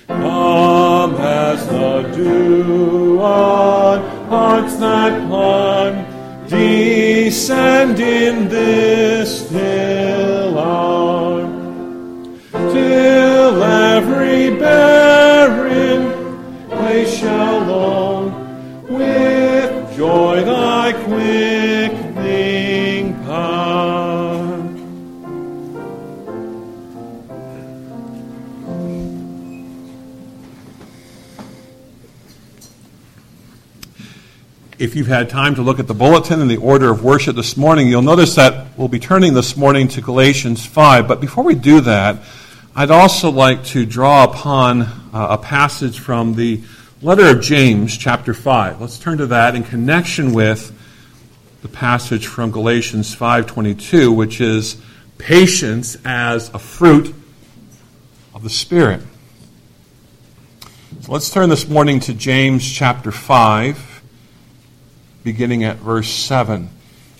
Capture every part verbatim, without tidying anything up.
Come as the dew on hearts that pine, descend in this still hour, till every barren place shall own with joy thy quickening power. If you've had time to look at the bulletin and the order of worship this morning, you'll notice that we'll be turning this morning to Galatians five. But before we do that, I'd also like to draw upon uh, a passage from the letter of James, chapter five. Let's turn to that in connection with the passage from Galatians five twenty-two, which is patience as a fruit of the Spirit. So let's turn this morning to James chapter five. Beginning at verse seven.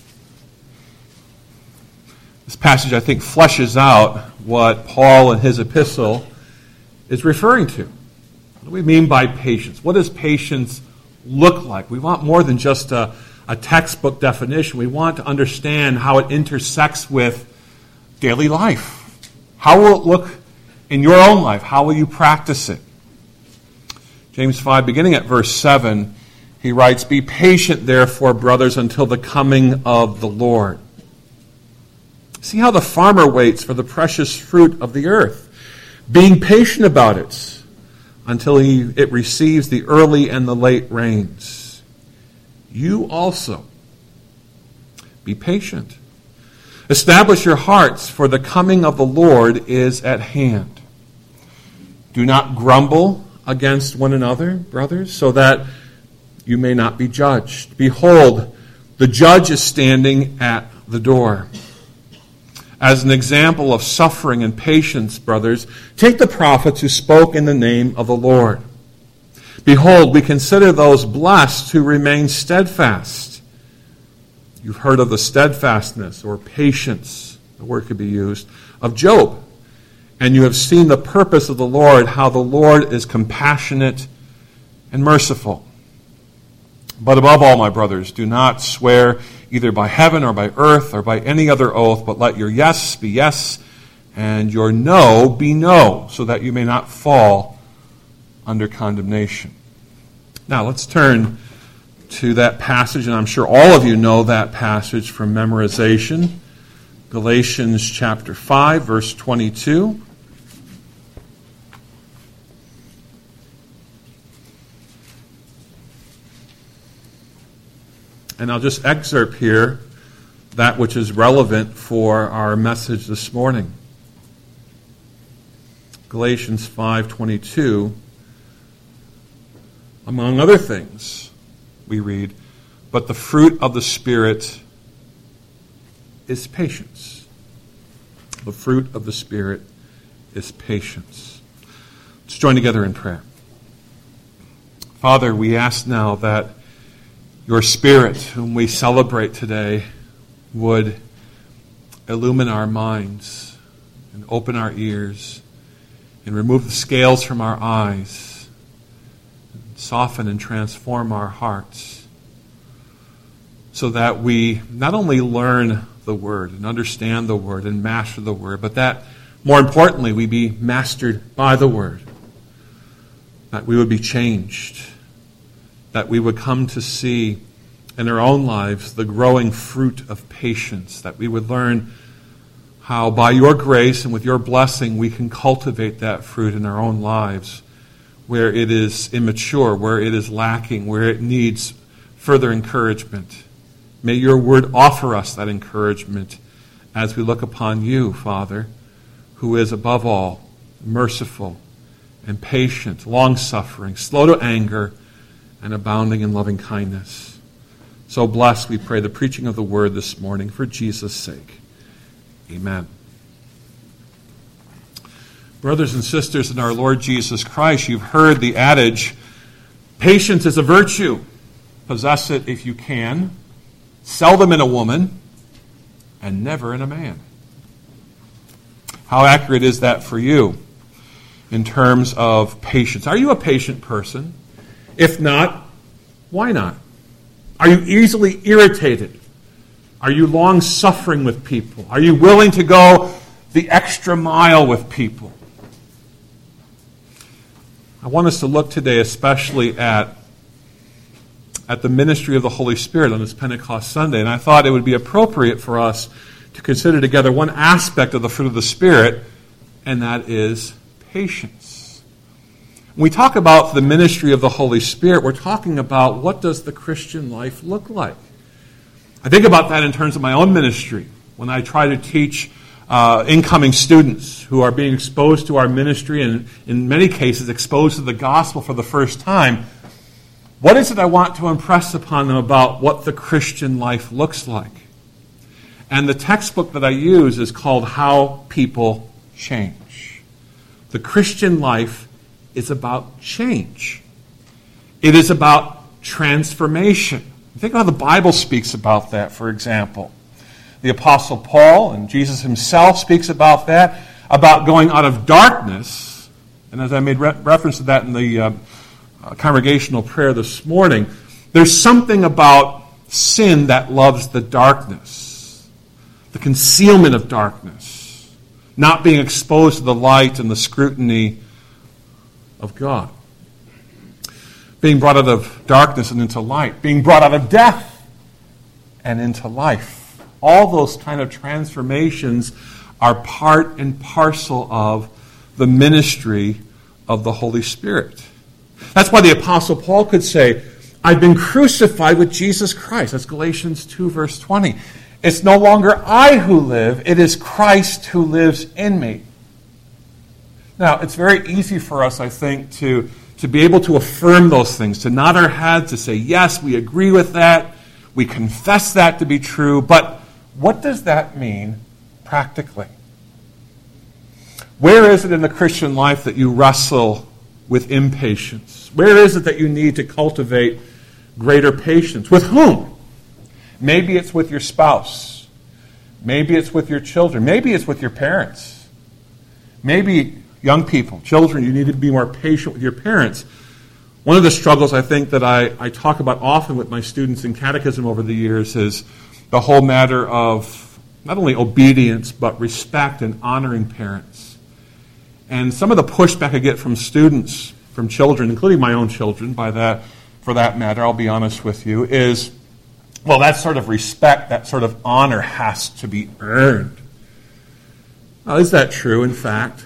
This passage, I think, fleshes out what Paul in his epistle is referring to. What do we mean by patience? What does patience look like? We want more than just a, a textbook definition. We want to understand how it intersects with daily life. How will it look in your own life? How will you practice it? James five, beginning at verse seven, he writes, "Be patient, therefore, brothers, until the coming of the Lord. See how the farmer waits for the precious fruit of the earth, being patient about it until he, it receives the early and the late rains. You also be patient. Establish your hearts, for the coming of the Lord is at hand. Do not grumble against one another, brothers, so that you may not be judged. Behold, the judge is standing at the door. As an example of suffering and patience, brothers, take the prophets who spoke in the name of the Lord. Behold, we consider those blessed who remain steadfast. You've heard of the steadfastness or patience, the word could be used, of Job. And you have seen the purpose of the Lord, how the Lord is compassionate and merciful. But above all, my brothers, do not swear either by heaven or by earth or by any other oath, but let your yes be yes and your no be no, so that you may not fall under condemnation." Now, let's turn to that passage, and I'm sure all of you know that passage from memorization. Galatians chapter five, verse twenty-two. And I'll just excerpt here that which is relevant for our message this morning. Galatians five twenty-two, among other things, we read, "But the fruit of the Spirit is patience." The fruit of the Spirit is patience. Let's join together in prayer. Father, we ask now that your Spirit, whom we celebrate today, would illumine our minds and open our ears and remove the scales from our eyes and soften and transform our hearts so that we not only learn the Word and understand the Word and master the Word, but that, more importantly, we be mastered by the Word, that we would be changed, that we would come to see in our own lives the growing fruit of patience, that we would learn how by your grace and with your blessing we can cultivate that fruit in our own lives where it is immature, where it is lacking, where it needs further encouragement. May your word offer us that encouragement as we look upon you, Father, who is above all merciful and patient, long-suffering, slow to anger, and abounding in loving kindness. So bless, we pray, the preaching of the word this morning for Jesus' sake. Amen. Brothers and sisters in our Lord Jesus Christ, you've heard the adage, patience is a virtue. Possess it if you can. Seldom in a woman, and never in a man. How accurate is that for you? in terms of patience. Are you a patient person? If not, why not? Are you easily irritated? Are you long-suffering with people? Are you willing to go the extra mile with people? I want us to look today especially at, at the ministry of the Holy Spirit on this Pentecost Sunday, and I thought it would be appropriate for us to consider together one aspect of the fruit of the Spirit, and that is patience. When we talk about the ministry of the Holy Spirit, we're talking about what does the Christian life look like. I think about that in terms of my own ministry, when I try to teach uh, incoming students who are being exposed to our ministry and in many cases exposed to the gospel for the first time. What is it I want to impress upon them about what the Christian life looks like? And the textbook that I use is called How People Change. The Christian life is about change. It is about transformation. Think of how the Bible speaks about that, for example. The Apostle Paul and Jesus himself speaks about that, about going out of darkness. And as I made re- reference to that in the uh, uh, congregational prayer this morning, there's something about sin that loves the darkness. The concealment of darkness, not being exposed to the light and the scrutiny of God. Being brought out of darkness and into light. Being brought out of death and into life. All those kind of transformations are part and parcel of the ministry of the Holy Spirit. That's why the Apostle Paul could say, I've been crucified with Jesus Christ. That's Galatians two, verse twenty. It's no longer I who live, it is Christ who lives in me. Now, it's very easy for us, I think, to, to be able to affirm those things, to nod our heads, to say, yes, we agree with that, we confess that to be true, but what does that mean practically? Where is it in the Christian life that you wrestle with impatience? Where is it that you need to cultivate greater patience? With whom? Maybe it's with your spouse. Maybe it's with your children. Maybe it's with your parents. Maybe young people, children, you need to be more patient with your parents. One of the struggles I think that I, I talk about often with my students in catechism over the years is the whole matter of not only obedience, but respect and honoring parents. And some of the pushback I get from students, from children, including my own children, by that, for that matter, I'll be honest with you, is, well, that sort of respect, that sort of honor has to be earned. Now, is that true, in fact?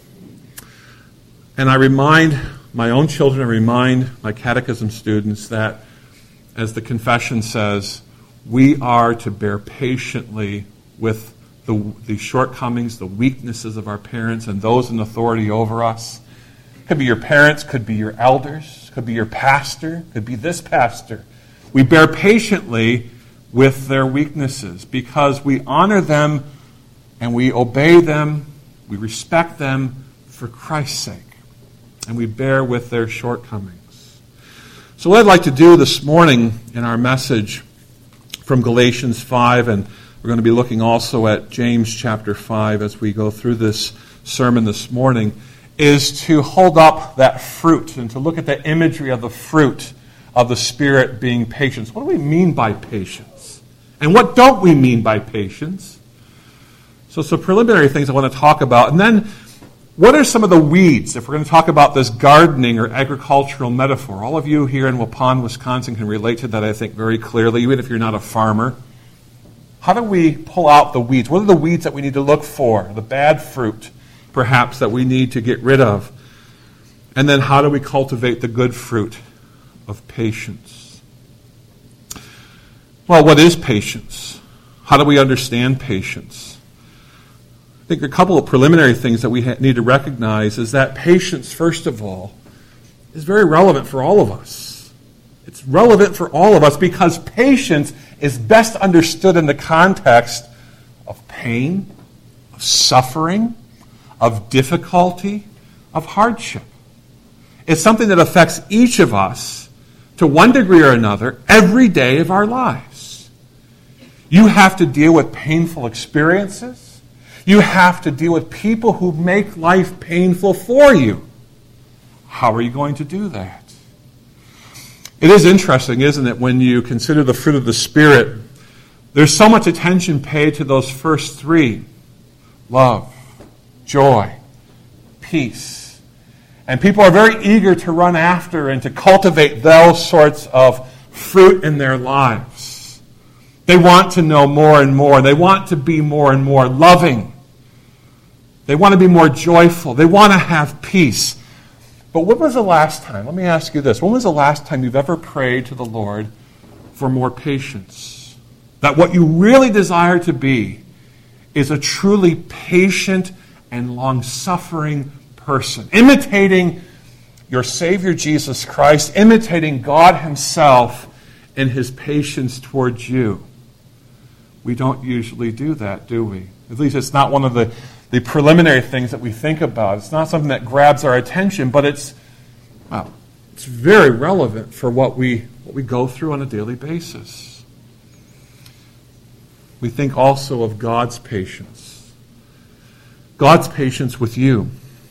And I remind my own children, I remind my catechism students that, as the confession says, we are to bear patiently with the, the shortcomings, the weaknesses of our parents and those in authority over us. Could be your parents, could be your elders, could be your pastor, could be this pastor. We bear patiently with their weaknesses because we honor them and we obey them, we respect them for Christ's sake, and we bear with their shortcomings. So what I'd like to do this morning in our message from Galatians five, and we're going to be looking also at James chapter five as we go through this sermon this morning, is to hold up that fruit and to look at the imagery of the fruit of the Spirit being patience. What do we mean by patience? And what don't we mean by patience? So some preliminary things I want to talk about. And then, what are some of the weeds, if we're going to talk about this gardening or agricultural metaphor? All of you here in Waupun, Wisconsin can relate to that, I think, very clearly, even if you're not a farmer. How do we pull out the weeds? What are the weeds that we need to look for? The bad fruit, perhaps, that we need to get rid of. And then how do we cultivate the good fruit of patience? Well, what is patience? How do we understand patience? I think a couple of preliminary things that we ha- need to recognize is that patience, first of all, is very relevant for all of us. It's relevant for all of us because patience is best understood in the context of pain, of suffering, of difficulty, of hardship. It's something that affects each of us to one degree or another every day of our lives. You have to deal with painful experiences. You have to deal with people who make life painful for you. How are you going to do that? It is interesting, isn't it, when you consider the fruit of the Spirit, there's so much attention paid to those first three: love, joy, peace. And people are very eager to run after and to cultivate those sorts of fruit in their lives. They want to know more and more. They want to be more and more loving. They want to be more joyful. They want to have peace. But when was the last time, let me ask you this, when was the last time you've ever prayed to the Lord for more patience? That what you really desire to be is a truly patient and long-suffering person, imitating your Savior Jesus Christ, imitating God Himself in His patience towards you. We don't usually do that, do we? At least it's not one of the, the preliminary things that we think about. It's not something that grabs our attention, but it's, well, it's very relevant for what we, what we go through on a daily basis. We think also of God's patience. God's patience with you.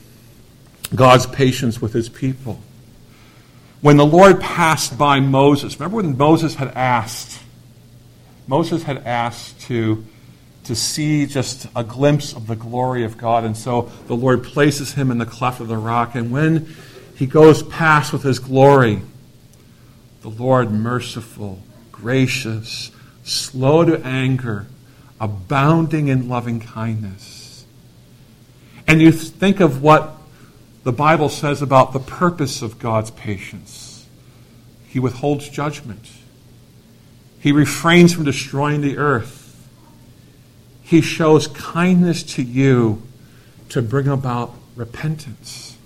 God's patience with His people. When the Lord passed by Moses, remember when Moses had asked, Moses had asked to, to see just a glimpse of the glory of God, and so the Lord places him in the cleft of the rock, and when he goes past with His glory, the Lord merciful, gracious, slow to anger, abounding in loving kindness. And you think of what the Bible says about the purpose of God's patience. He withholds judgment. He refrains from destroying the earth. He shows kindness to you to bring about repentance.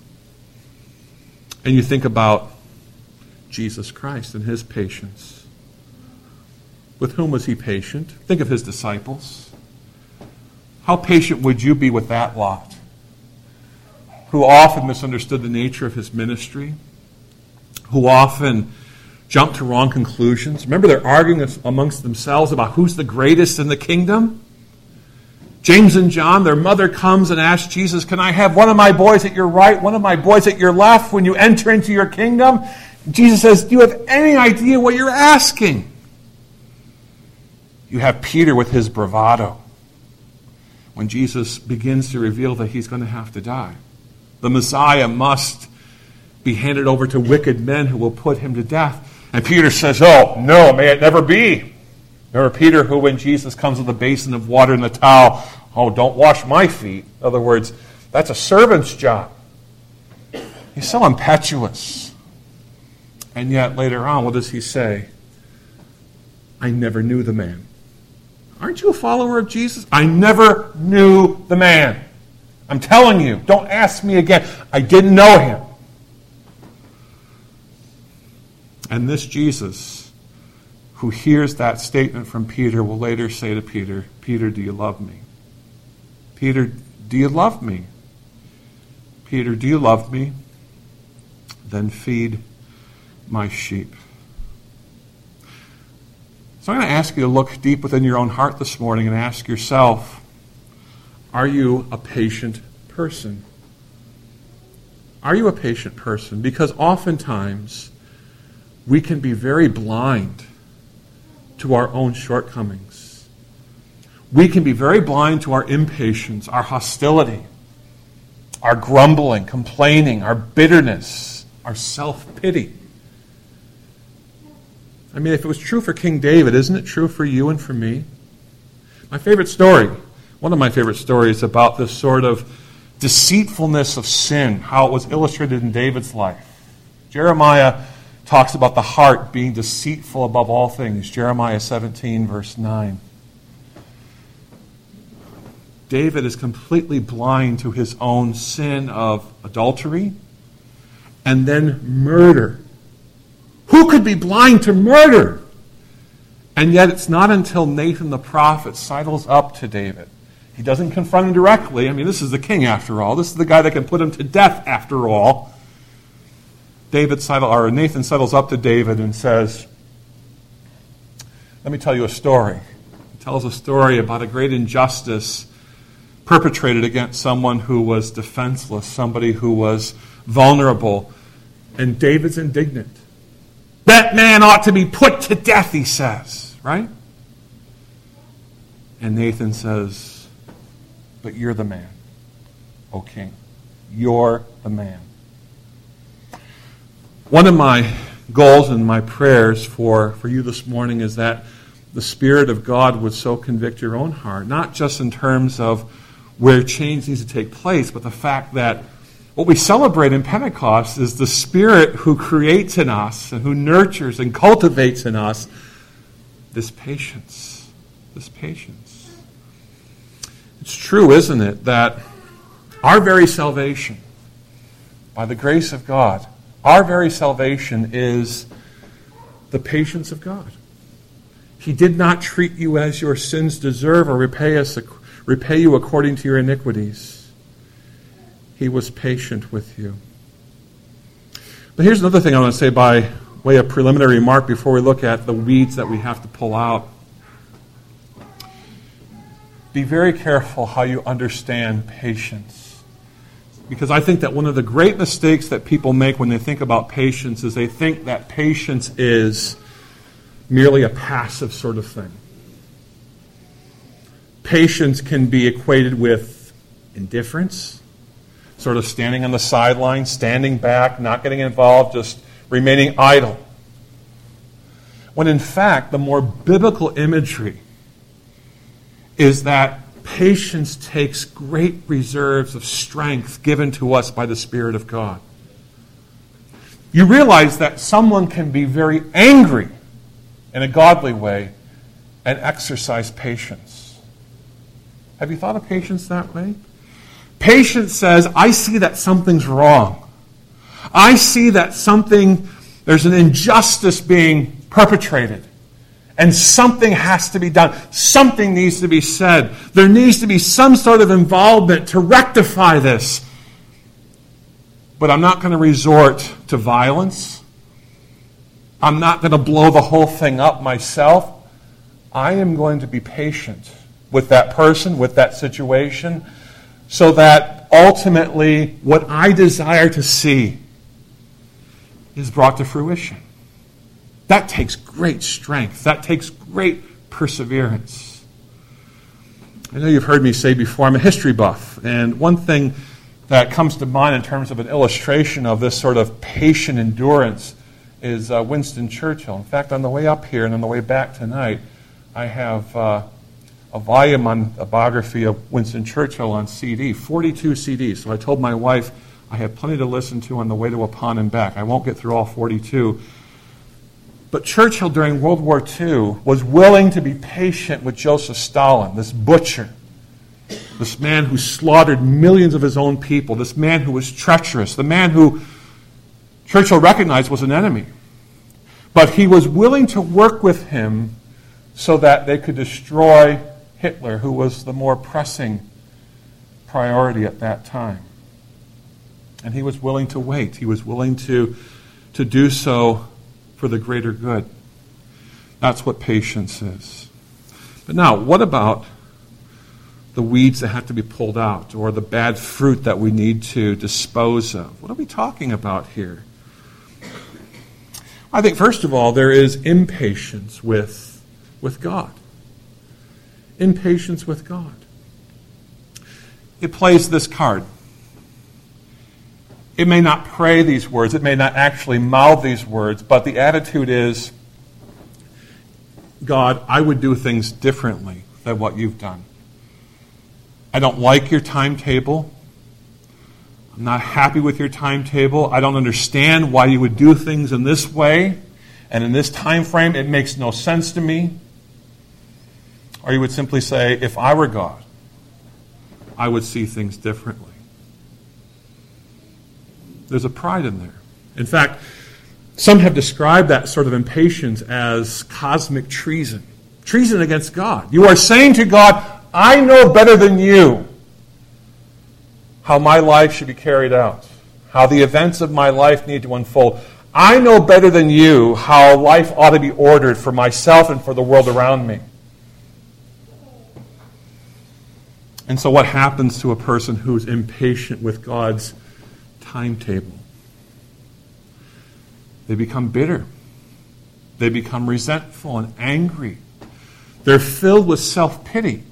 And you think about Jesus Christ and His patience. With whom was He patient? Think of His disciples. How patient would you be with that lot, who often misunderstood the nature of His ministry, who often jumped to wrong conclusions? Remember, they're arguing amongst themselves about who's the greatest in the kingdom. James and John, their mother comes and asks Jesus, "Can I have one of my boys at your right, one of my boys at your left when you enter into your kingdom?" Jesus says, "Do you have any idea what you're asking?" You have Peter with his bravado when Jesus begins to reveal that he's going to have to die. The Messiah must be handed over to wicked men who will put him to death. And Peter says, "Oh, no, may it never be." Remember Peter, who when Jesus comes with a basin of water and the towel, "Oh, don't wash my feet." In other words, that's a servant's job. He's so impetuous. And yet later on, what does he say? "I never knew the man." Aren't you a follower of Jesus? "I never knew the man. I'm telling you, don't ask me again. I didn't know him." And this Jesus, who hears that statement from Peter, will later say to Peter, "Peter, do you love me? Peter, do you love me? Peter, do you love me? Then feed my sheep." So I'm going to ask you to look deep within your own heart this morning and ask yourself, are you a patient person? Are you a patient person? Because oftentimes we can be very blind to our own shortcomings. We can be very blind to our impatience, our hostility, our grumbling, complaining, our bitterness, our self-pity. I mean, if it was true for King David, isn't it true for you and for me? My favorite story, one of my favorite stories about this sort of deceitfulness of sin, how it was illustrated in David's life. Jeremiah talks about the heart being deceitful above all things. Jeremiah seventeen, verse nine. David is completely blind to his own sin of adultery and then murder. Who could be blind to murder? And yet it's not until Nathan the prophet sidles up to David. He doesn't confront him directly. I mean, this is the king after all. This is the guy that can put him to death after all. David sidle, or Nathan settles up to David and says, "Let me tell you a story." He tells a story about a great injustice perpetrated against someone who was defenseless, somebody who was vulnerable. And David's indignant. That man ought to be put to death, he says, right? And Nathan says, but you're the man, O king. You're the man. One of my goals and my prayers for, for you this morning is that the Spirit of God would so convict your own heart, not just in terms of where change needs to take place, but the fact that what we celebrate in Pentecost is the Spirit who creates in us and who nurtures and cultivates in us this patience. This patience. It's true, isn't it, that our very salvation, by the grace of God, our very salvation is the patience of God. He did not treat you as your sins deserve or repay us, repay you according to your iniquities. He was patient with you. But here's another thing I want to say by way of preliminary remark before we look at the weeds that we have to pull out. Be very careful how you understand patience. Because I think that one of the great mistakes that people make when they think about patience is they think that patience is merely a passive sort of thing. Patience can be equated with indifference, sort of standing on the sidelines, standing back, not getting involved, just remaining idle. When in fact, the more biblical imagery is that patience takes great reserves of strength given to us by the Spirit of God. You realize that someone can be very angry in a godly way and exercise patience. Have you thought of patience that way? Patience says, I see that something's wrong. I see that something, there's an injustice being perpetrated. And something has to be done. Something needs to be said. There needs to be some sort of involvement to rectify this. But I'm not going to resort to violence. I'm not going to blow the whole thing up myself. I am going to be patient with that person, with that situation, so that ultimately what I desire to see is brought to fruition. That takes great strength. That takes great perseverance. I know you've heard me say before, I'm a history buff. And one thing that comes to mind in terms of an illustration of this sort of patient endurance is uh, Winston Churchill. In fact, on the way up here and on the way back tonight, I have uh, a volume on a biography of Winston Churchill on C D, forty-two C Ds. So I told my wife I have plenty to listen to on the way to Waupun and back. I won't get through all forty-two. But Churchill during World War Two was willing to be patient with Joseph Stalin, this butcher, this man who slaughtered millions of his own people, this man who was treacherous, the man who Churchill recognized was an enemy. But he was willing to work with him so that they could destroy Hitler, who was the more pressing priority at that time. And he was willing to wait. He was willing to, to do so for the greater good. That's what patience is. But now, what about the weeds that have to be pulled out, or the bad fruit that we need to dispose of? What are we talking about here? I think, first of all, there is impatience with, with God. Impatience with God. It plays this card. It may not pray these words, it may not actually mouth these words, but the attitude is, God, I would do things differently than what you've done. I don't like your timetable. I'm not happy with your timetable. I don't understand why you would do things in this way and in this time frame. It makes no sense to me. Or you would simply say, if I were God, I would see things differently. There's a pride in there. In fact, some have described that sort of impatience as cosmic treason. Treason against God. You are saying to God, I know better than you how my life should be carried out, how the events of my life need to unfold. I know better than you how life ought to be ordered for myself and for the world around me. And so what happens to a person who's impatient with God's timetable? They become bitter. They become resentful and angry. They're filled with self-pity.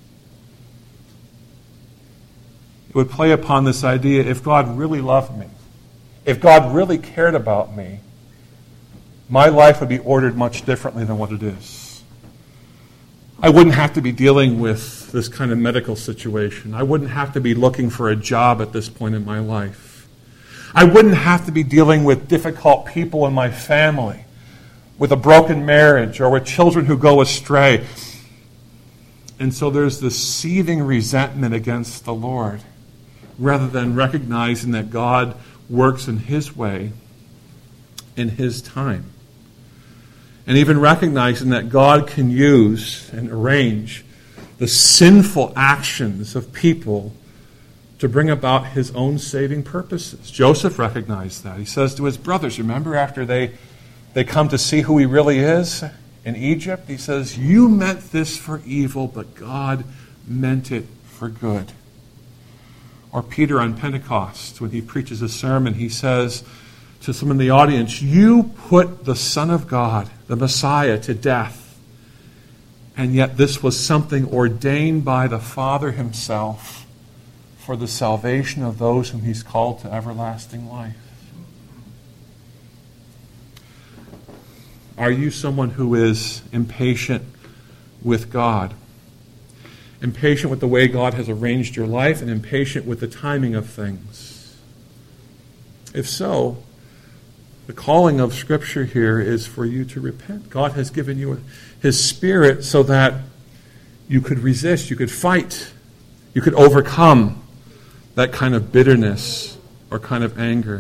It would play upon this idea, if God really loved me, if God really cared about me, my life would be ordered much differently than what it is. I wouldn't have to be dealing with this kind of medical situation. I wouldn't have to be looking for a job at this point in my life. I wouldn't have to be dealing with difficult people in my family, with a broken marriage, or with children who go astray. And so there's this seething resentment against the Lord, rather than recognizing that God works in His way, in His time. And even recognizing that God can use and arrange the sinful actions of people to bring about His own saving purposes. Joseph recognized that. He says to his brothers, remember after they, they come to see who he really is in Egypt? He says, you meant this for evil, but God meant it for good. Or Peter on Pentecost, when he preaches a sermon, he says to some in the audience, you put the Son of God, the Messiah, to death, and yet this was something ordained by the Father Himself for the salvation of those whom He's called to everlasting life. Are you someone who is impatient with God? Impatient with the way God has arranged your life, and impatient with the timing of things? If so, the calling of Scripture here is for you to repent. God has given you His Spirit so that you could resist, you could fight, you could overcome that kind of bitterness or kind of anger.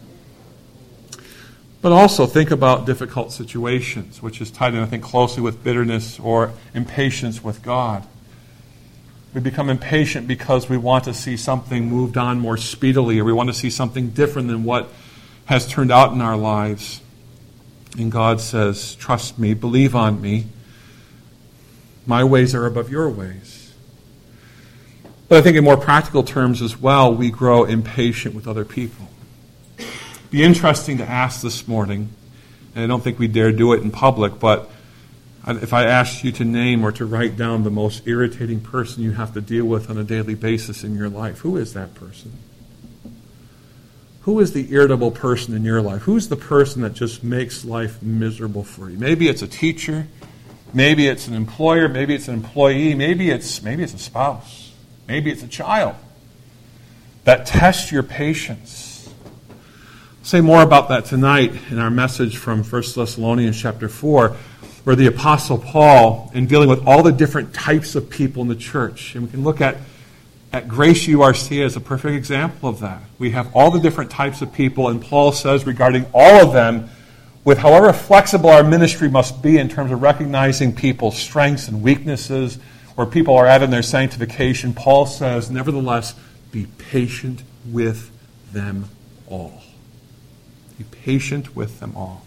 But also think about difficult situations, which is tied in, I think, closely with bitterness or impatience with God. We become impatient because we want to see something moved on more speedily, or we want to see something different than what has turned out in our lives. And God says, trust me, believe on me. My ways are above your ways. But I think in more practical terms as well, we grow impatient with other people. It'd be interesting to ask this morning, and I don't think we dare do it in public, but if I asked you to name or to write down the most irritating person you have to deal with on a daily basis in your life, who is that person? Who is the irritable person in your life? Who's the person that just makes life miserable for you? Maybe it's a teacher, maybe it's an employer, maybe it's an employee, maybe it's maybe it's a spouse. Maybe it's a child that tests your patience. I'll say more about that tonight in our message from First Thessalonians chapter four, where the Apostle Paul, in dealing with all the different types of people in the church, and we can look at, at Grace U R C as a perfect example of that. We have all the different types of people, and Paul says regarding all of them, with however flexible our ministry must be in terms of recognizing people's strengths and weaknesses, where people are at in their sanctification, Paul says, nevertheless, be patient with them all. Be patient with them all.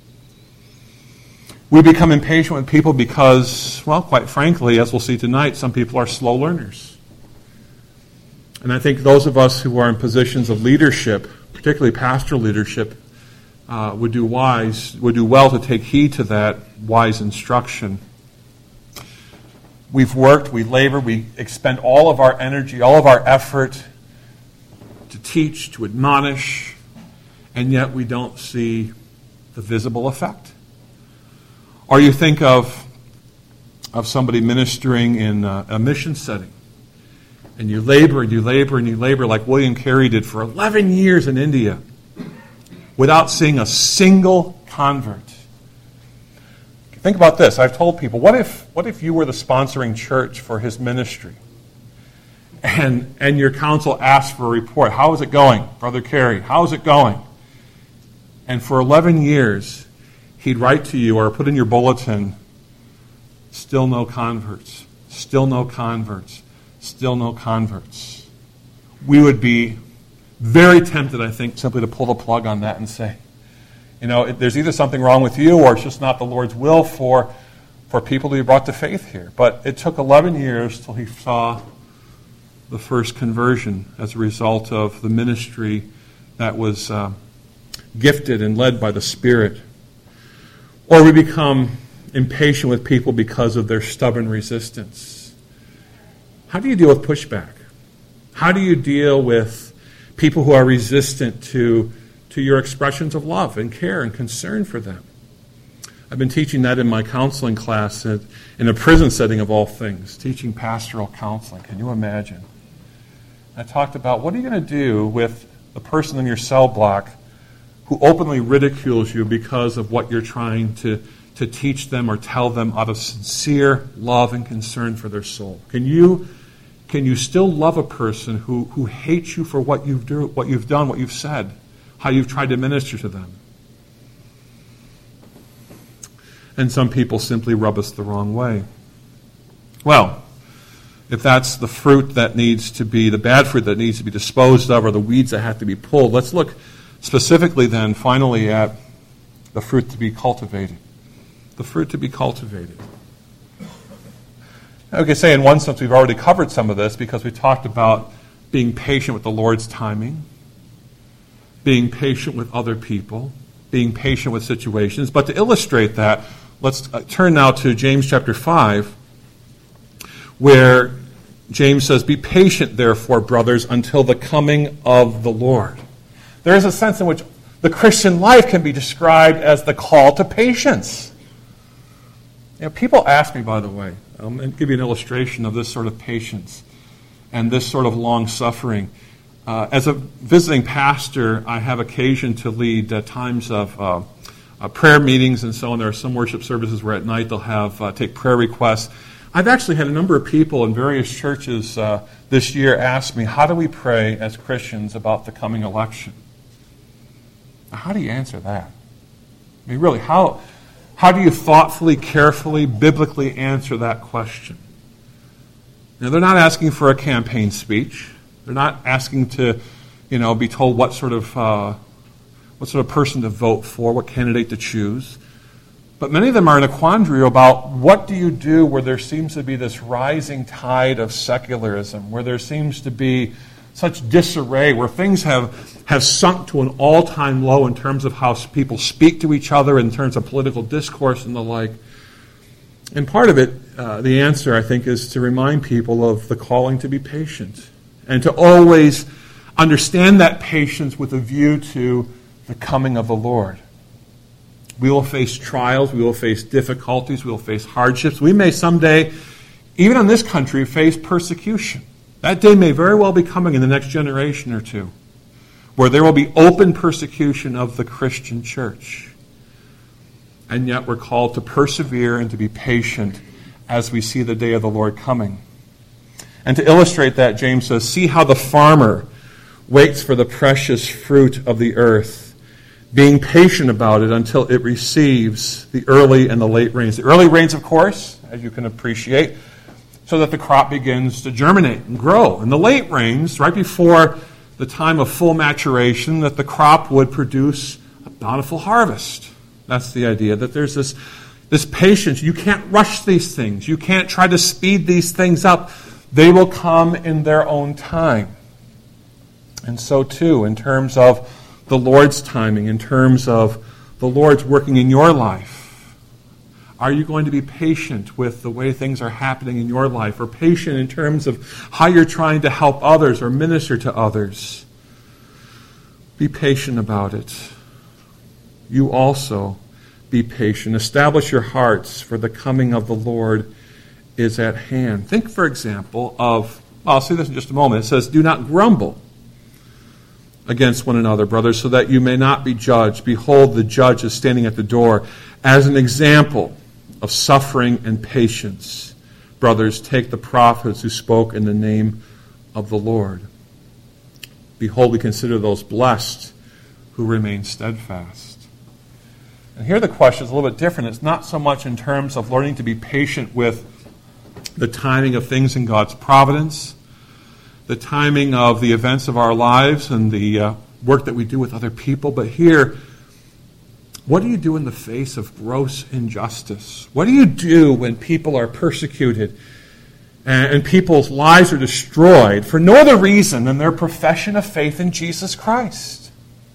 We become impatient with people because, well, quite frankly, as we'll see tonight, some people are slow learners. And I think those of us who are in positions of leadership, particularly pastoral leadership, uh, would do wise, would do well to take heed to that wise instruction. We've worked, we labor, we expend all of our energy, all of our effort to teach, to admonish, and yet we don't see the visible effect. Or you think of, of somebody ministering in a, a mission setting, and you labor and you labor and you labor like William Carey did for eleven years in India without seeing a single convert. Think about this. I've told people, what if what if you were the sponsoring church for his ministry? And and your council asked for a report. How is it going, Brother Carey? How is it going? And for eleven years, he'd write to you or put in your bulletin, still no converts, still no converts, still no converts. We would be very tempted, I think, simply to pull the plug on that and say, you know, there's either something wrong with you or it's just not the Lord's will for, for people to be brought to faith here. But it took eleven years till he saw the first conversion as a result of the ministry that was uh, gifted and led by the Spirit. Or we become impatient with people because of their stubborn resistance. How do you deal with pushback? How do you deal with people who are resistant to, to your expressions of love and care and concern for them? I've been teaching that in my counseling class at, in a prison setting of all things, teaching pastoral counseling. Can you imagine? I talked about what are you going to do with the person in your cell block who openly ridicules you because of what you're trying to, to teach them or tell them out of sincere love and concern for their soul? Can you can you still love a person who, who hates you for what you've do, what you've done, what you've said, how you've tried to minister to them? And some people simply rub us the wrong way. Well, if that's the fruit that needs to be, the bad fruit that needs to be disposed of, or the weeds that have to be pulled, let's look specifically then, finally, at the fruit to be cultivated. The fruit to be cultivated. I could say in one sense we've already covered some of this because we talked about being patient with the Lord's timing, being patient with other people, being patient with situations. But to illustrate that, let's turn now to James chapter five, where James says, "Be patient, therefore, brothers, until the coming of the Lord." There is a sense in which the Christian life can be described as the call to patience. You know, people ask me, by the way, I'll give you an illustration of this sort of patience and this sort of long-suffering. Uh, as a visiting pastor, I have occasion to lead uh, times of uh, uh, prayer meetings and so on. There are some worship services where at night they'll have uh, take prayer requests. I've actually had a number of people in various churches uh, this year ask me, how do we pray as Christians about the coming election? Now, how do you answer that? I mean, really, how... How do you thoughtfully, carefully, biblically answer that question? Now, they're not asking for a campaign speech. They're not asking to, you know, be told what sort of uh, what sort of person to vote for, what candidate to choose. But many of them are in a quandary about what do you do where there seems to be this rising tide of secularism, where there seems to be such disarray, where things have, have sunk to an all-time low in terms of how people speak to each other, in terms of political discourse and the like. And part of it, uh, the answer, I think, is to remind people of the calling to be patient and to always understand that patience with a view to the coming of the Lord. We will face trials, we will face difficulties, we will face hardships. We may someday, even in this country, face persecution. That day may very well be coming in the next generation or two, where there will be open persecution of the Christian church. And yet we're called to persevere and to be patient as we see the day of the Lord coming. And to illustrate that, James says, "See how the farmer waits for the precious fruit of the earth, being patient about it until it receives the early and the late rains." The early rains, of course, as you can appreciate, so that the crop begins to germinate and grow. And the late rains, right before the time of full maturation, that the crop would produce a bountiful harvest. That's the idea, that there's this, this patience. You can't rush these things. You can't try to speed these things up. They will come in their own time. And so too, in terms of the Lord's timing, in terms of the Lord's working in your life, are you going to be patient with the way things are happening in your life, or patient in terms of how you're trying to help others or minister to others? Be patient about it. You also be patient. Establish your hearts, for the coming of the Lord is at hand. Think, for example, of, well, I'll say this in just a moment. It says, "Do not grumble against one another, brothers, so that you may not be judged. Behold, the judge is standing at the door. As an example of suffering and patience, brothers, take the prophets who spoke in the name of the Lord. Behold, we consider those blessed who remain steadfast." And here the question is a little bit different. It's not so much in terms of learning to be patient with the timing of things in God's providence, the timing of the events of our lives and the uh, work that we do with other people, but here, what do you do in the face of gross injustice? What do you do when people are persecuted and, and people's lives are destroyed for no other reason than their profession of faith in Jesus Christ.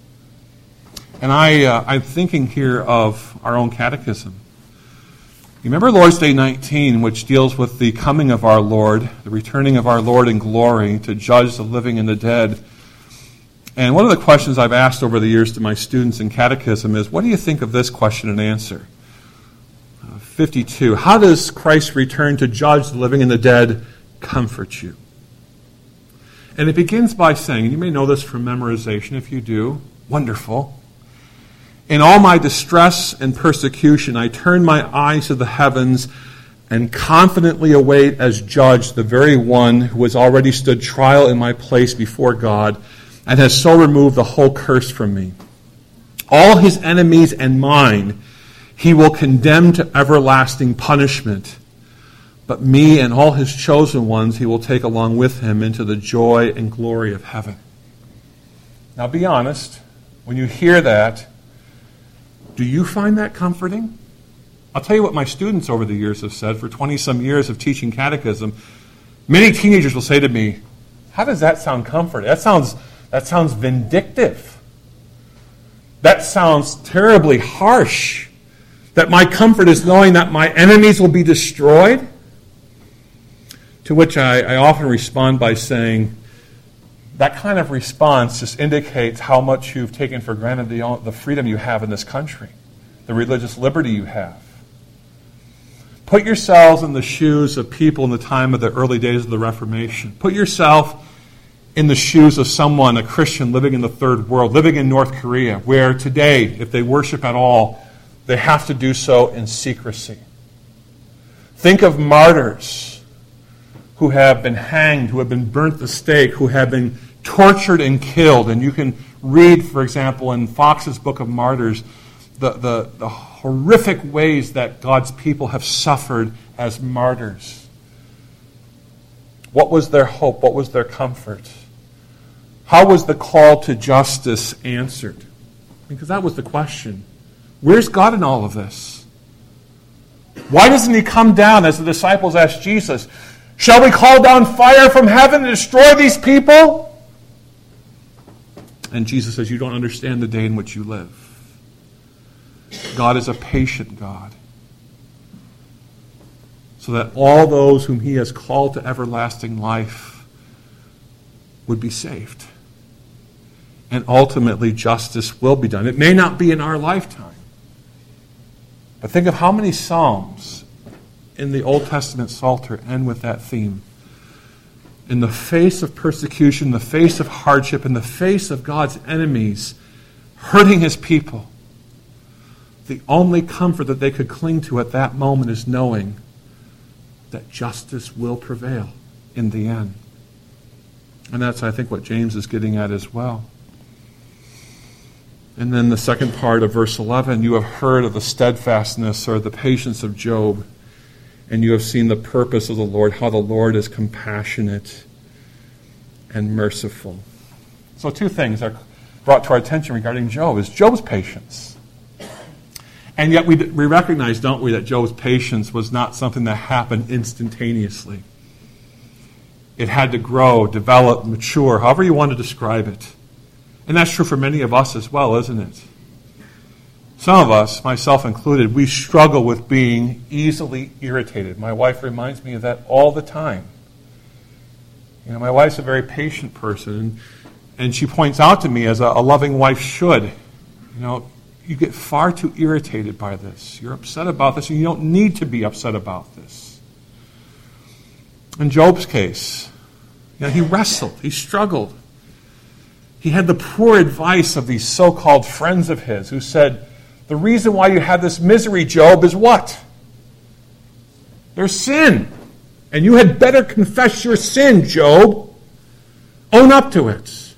And I, uh, I'm thinking here of our own catechism. You remember Lord's Day nineteen, which deals with the coming of our Lord, the returning of our Lord in glory to judge the living and the dead. And one of the questions I've asked over the years to my students in catechism is, what do you think of this question and answer? Uh, fifty-two, how does Christ's return to judge the living and the dead comfort you? And it begins by saying, and you may know this from memorization, if you do, wonderful. In all my distress and persecution, I turn my eyes to the heavens and confidently await as judge the very one who has already stood trial in my place before God and has so removed the whole curse from me. All his enemies and mine he will condemn to everlasting punishment, but me and all his chosen ones he will take along with him into the joy and glory of heaven. Now be honest, when you hear that, do you find that comforting? I'll tell you what my students over the years have said for twenty-some years of teaching catechism. Many teenagers will say to me, how does that sound comforting? That sounds, that sounds vindictive. That sounds terribly harsh. That my comfort is knowing that my enemies will be destroyed? To which I, I often respond by saying, that kind of response just indicates how much you've taken for granted the, the freedom you have in this country, the religious liberty you have. Put yourselves in the shoes of people in the time of the early days of the Reformation. Put yourself in the shoes of someone, a Christian living in the third world, living in North Korea, where today, if they worship at all, they have to do so in secrecy. Think of martyrs who have been hanged, who have been burnt at the stake, who have been tortured and killed. And you can read, for example, in Fox's Book of Martyrs, the, the, the horrific ways that God's people have suffered as martyrs. What was their hope? What was their comfort? How was the call to justice answered? Because that was the question. Where's God in all of this? Why doesn't he come down, as the disciples asked Jesus, shall we call down fire from heaven to destroy these people? And Jesus says, you don't understand the day in which you live. God is a patient God, so that all those whom he has called to everlasting life would be saved. And ultimately justice will be done. It may not be in our lifetime, but think of how many psalms in the Old Testament Psalter end with that theme. In the face of persecution, in the face of hardship, in the face of God's enemies hurting his people, the only comfort that they could cling to at that moment is knowing that justice will prevail in the end. And that's, I think, what James is getting at as well. And then the second part of verse eleven, you have heard of the steadfastness or the patience of Job, and you have seen the purpose of the Lord, how the Lord is compassionate and merciful. So two things are brought to our attention regarding Job is Job's patience. And yet we, we recognize, don't we, that Job's patience was not something that happened instantaneously. It had to grow, develop, mature, however you want to describe it. And that's true for many of us as well, isn't it? Some of us, myself included, we struggle with being easily irritated. My wife reminds me of that all the time. You know, my wife's a very patient person, and, and she points out to me, as a, a loving wife should, you know, you get far too irritated by this. You're upset about this, and you don't need to be upset about this. In Job's case, you know, he wrestled, he struggled. He had the poor advice of these so-called friends of his who said, the reason why you have this misery, Job, is what? There's sin. And you had better confess your sin, Job. Own up to it.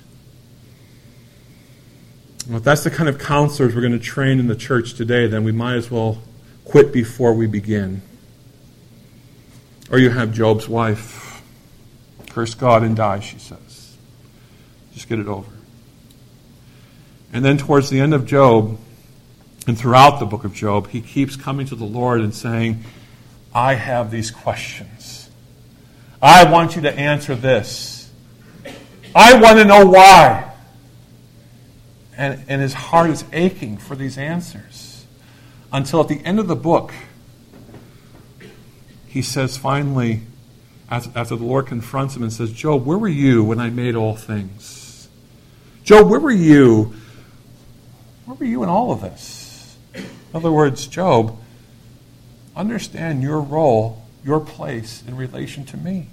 Well, if that's the kind of counselors we're going to train in the church today, then we might as well quit before we begin. Or you have Job's wife. Curse God and die, she says. Just get it over. And then towards the end of Job, and throughout the book of Job, he keeps coming to the Lord and saying, I have these questions. I want you to answer this. I want to know why. And, and his heart is aching for these answers. Until at the end of the book, he says finally, after the Lord confronts him and says, Job, where were you when I made all things? Job, where were you? Where were you in all of this? In other words, Job, understand your role, your place in relation to me.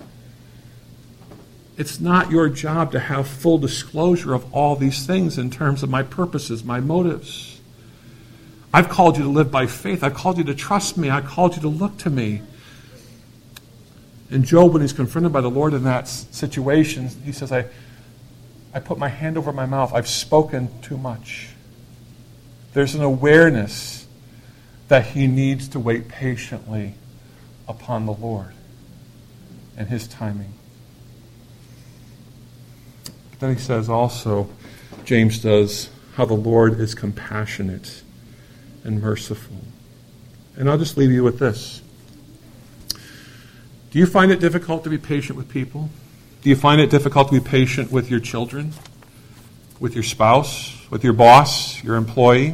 It's not your job to have full disclosure of all these things in terms of my purposes, my motives. I've called you to live by faith. I've called you to trust me. I called you to look to me. And Job, when he's confronted by the Lord in that situation, he says, I, I put my hand over my mouth. I've spoken too much. There's an awareness that he needs to wait patiently upon the Lord and his timing. But then he says also, James does, how the Lord is compassionate and merciful. And I'll just leave you with this. Do you find it difficult to be patient with people? Do you find it difficult to be patient with your children, with your spouse, with your boss, your employee?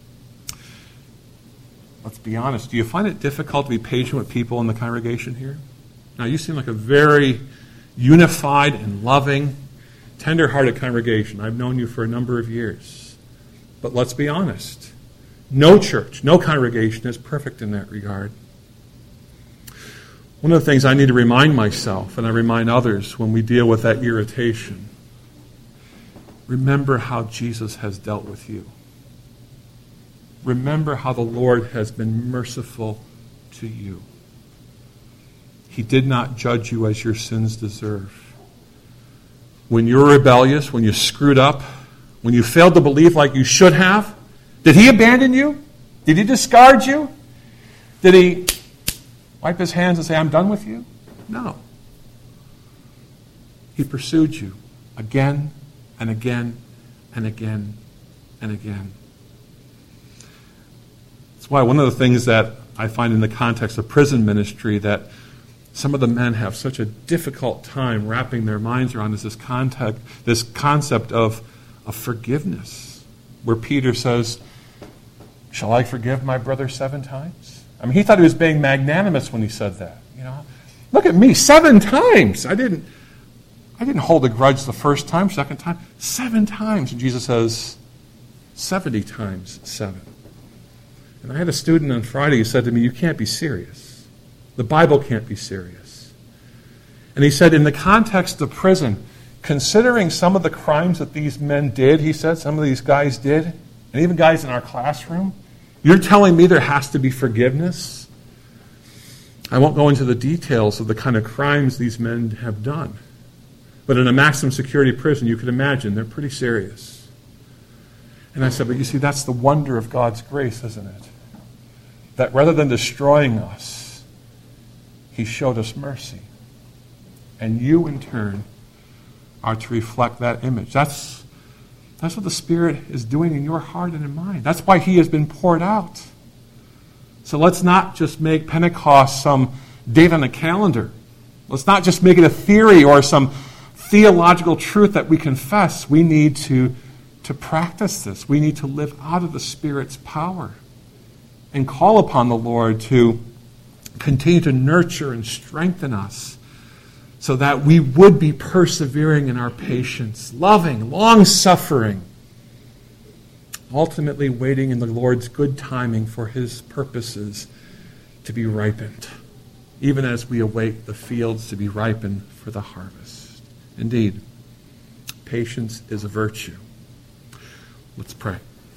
Let's be honest. Do you find it difficult to be patient with people in the congregation here? Now, you seem like a very unified and loving, tender-hearted congregation. I've known you for a number of years. But let's be honest. No church, no congregation is perfect in that regard. One of the things I need to remind myself, and I remind others when we deal with that irritation, remember how Jesus has dealt with you. Remember how the Lord has been merciful to you. He did not judge you as your sins deserve. When you were rebellious, when you screwed up, when you failed to believe like you should have, did he abandon you? Did he discard you? Did he wipe his hands and say, I'm done with you? No. He pursued you again and again and again and again. That's why one of the things that I find in the context of prison ministry that some of the men have such a difficult time wrapping their minds around is this context, this concept of, of forgiveness, where Peter says, shall I forgive my brother seven times? I mean, he thought he was being magnanimous when he said that. You know, look at me, seven times. I didn't, I didn't hold a grudge the first time, second time, seven times. And Jesus says, seventy times seven. And I had a student on Friday who said to me, you can't be serious. The Bible can't be serious. And he said, in the context of prison, considering some of the crimes that these men did, he said, some of these guys did, and even guys in our classroom, you're telling me there has to be forgiveness? I won't go into the details of the kind of crimes these men have done. But in a maximum security prison, you can imagine they're pretty serious. And I said, but you see, that's the wonder of God's grace, isn't it? That rather than destroying us, he showed us mercy. And you, in turn, are to reflect that image. That's That's what the Spirit is doing in your heart and in mine. That's why he has been poured out. So let's not just make Pentecost some date on a calendar. Let's not just make it a theory or some theological truth that we confess. We need to, to practice this. We need to live out of the Spirit's power and call upon the Lord to continue to nurture and strengthen us so that we would be persevering in our patience, loving, long-suffering, ultimately waiting in the Lord's good timing for his purposes to be ripened, even as we await the fields to be ripened for the harvest. Indeed, patience is a virtue. Let's pray.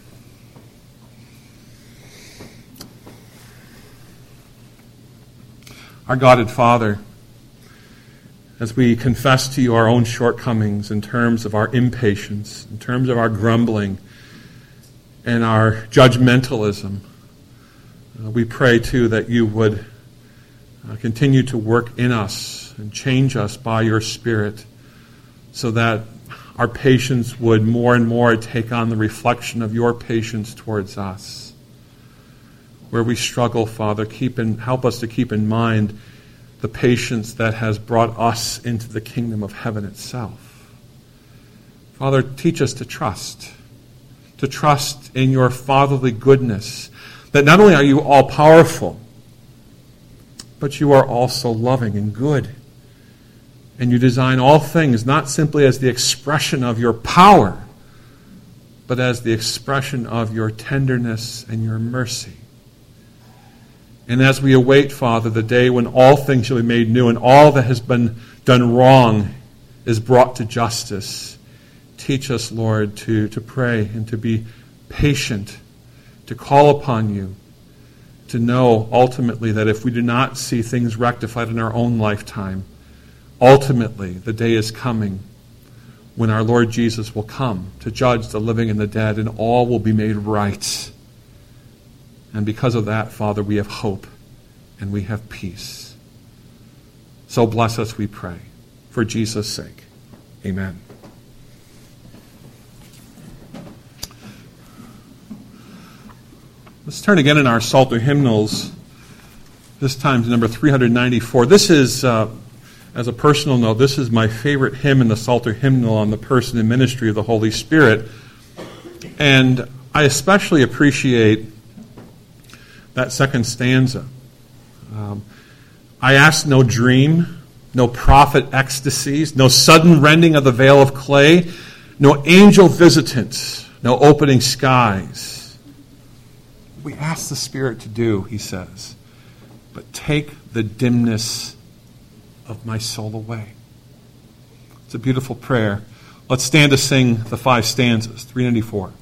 Our God and Father, as we confess to you our own shortcomings in terms of our impatience, in terms of our grumbling and our judgmentalism, uh, we pray too that you would uh, continue to work in us and change us by your Spirit so that our patience would more and more take on the reflection of your patience towards us. Where we struggle, Father, keep in, help us to keep in mind the patience that has brought us into the kingdom of heaven itself. Father, teach us to trust, to trust in your fatherly goodness, that not only are you all-powerful, but you are also loving and good. And you design all things not simply as the expression of your power, but as the expression of your tenderness and your mercy. And as we await, Father, the day when all things shall be made new and all that has been done wrong is brought to justice, teach us, Lord, to, to pray and to be patient, to call upon you, to know ultimately that if we do not see things rectified in our own lifetime, ultimately the day is coming when our Lord Jesus will come to judge the living and the dead, and all will be made right. And because of that, Father, we have hope and we have peace. So bless us, we pray, for Jesus' sake. Amen. Let's turn again in our Psalter hymnals, this time to number three ninety-four. This is, uh, as a personal note, this is my favorite hymn in the Psalter hymnal on the person and ministry of the Holy Spirit. And I especially appreciate that second stanza. Um, I ask no dream, no prophet ecstasies, no sudden rending of the veil of clay, no angel visitant, no opening skies. We ask the Spirit to do, he says, but take the dimness of my soul away. It's a beautiful prayer. Let's stand to sing the five stanzas, three ninety-four.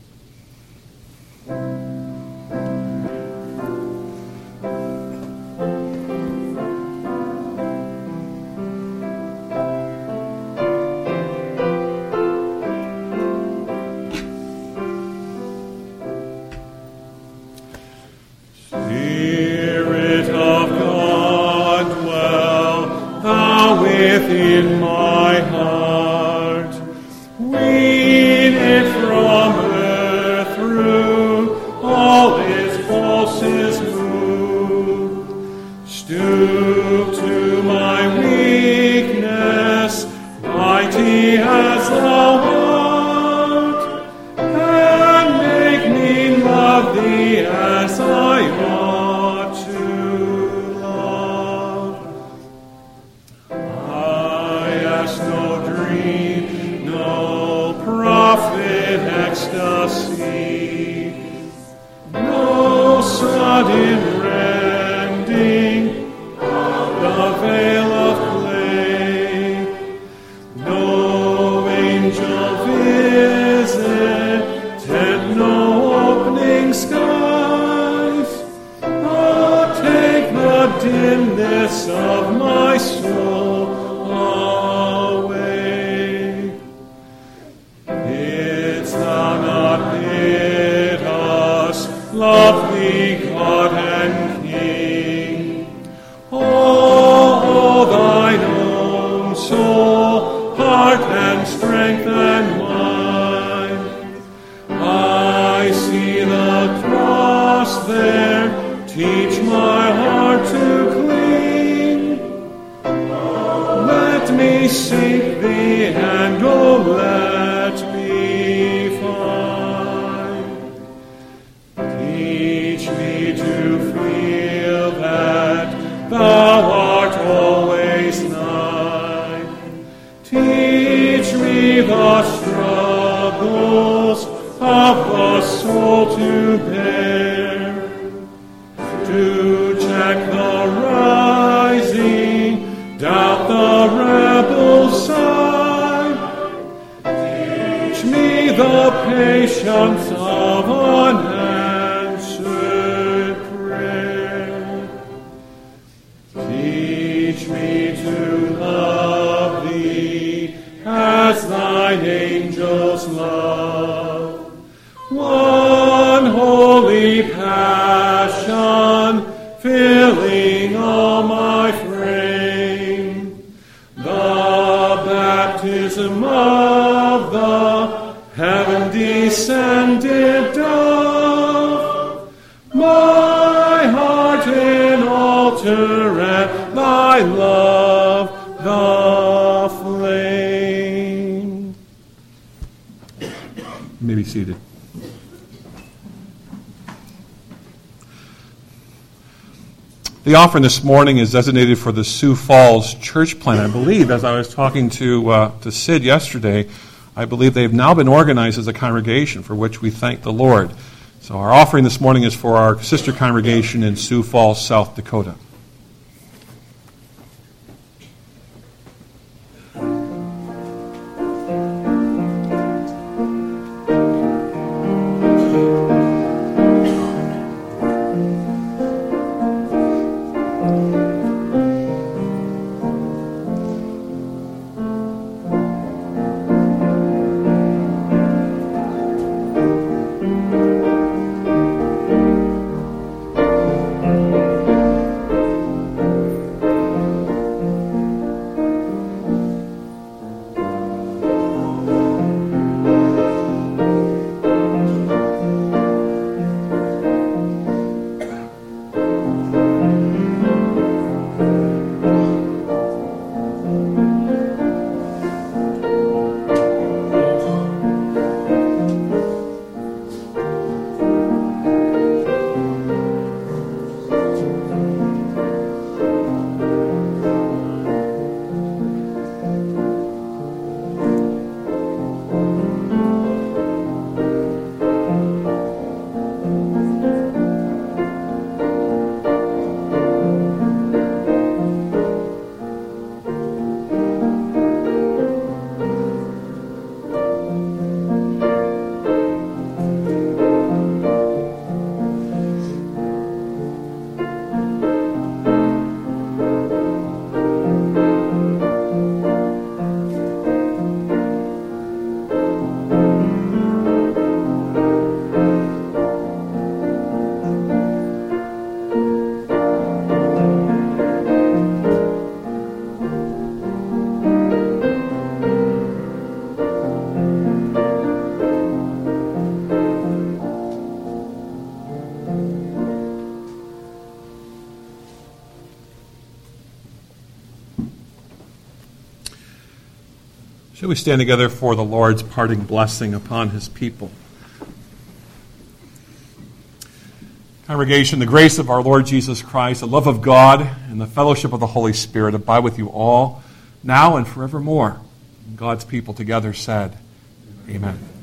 My heart in altar at thy love. seated. The offering this morning is designated for the Sioux Falls church plant. I believe, as I was talking to uh, to Sid yesterday, I believe they've now been organized as a congregation, for which we thank the Lord. So our offering this morning is for our sister congregation in Sioux Falls, South Dakota. Shall we stand together for the Lord's parting blessing upon his people? Congregation, the grace of our Lord Jesus Christ, the love of God, and the fellowship of the Holy Spirit abide with you all, now and forevermore. And God's people together said, Amen.